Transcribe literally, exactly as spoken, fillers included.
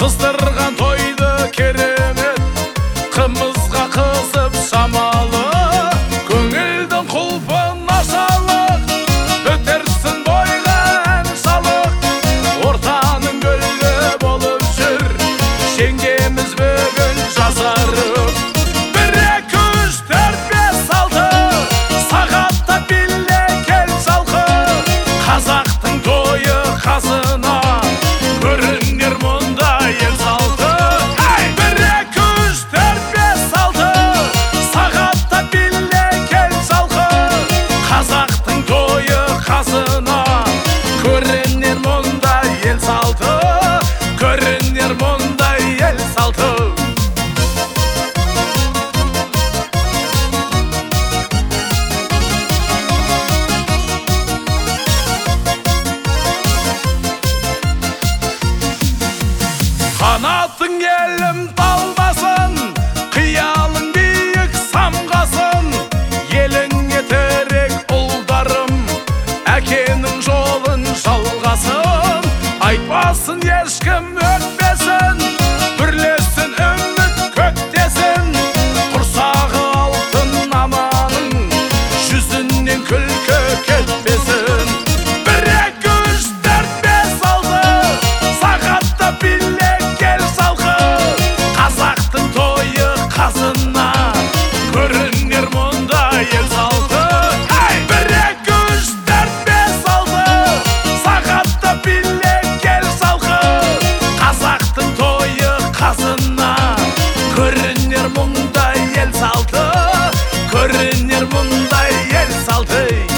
Қыздырған тойды керемет, қымызға қызып шамалы, көңілдің құлпын ашалық, өтерсін бойға ән шалық. Ортаның гүлі болып жүр, жеңгеміз бүгін жасарып. Бір, екі, үш, төрт, бес, алты, сағатта биле кел жалқы. Қазақтың тойы қазына, көрінер мұнда ел салты. Бір, екі, үш, төрт, бес, алты, сағатта биле кел жалқы. Қазақтың тойы қазына, көрінер мұнда ел салты. Көрінер мұнда ел салты. Қанатың елім талмасын, қиялың биік самғасын. Еліңе тірек ұлдарым, әкенің жолын жалғасын. Айтпасын ешкім өтпесін, бүрлесін үміт көктесін. Құрсағы алтын аманың, жүзінен күлкі кетпесін. Бір, екі, үш, төрт, бес, алты, сағатта биле кел жалқы. Қазақтың тойы қазына, көрінер мұнда ел салты. Бір, екі, үш, төрт, бес, алты, сағатта биле кел жалқы. Қазақтың тойы қазына, көрінер мұнда ел салты. Көрінер мұнда ел салты.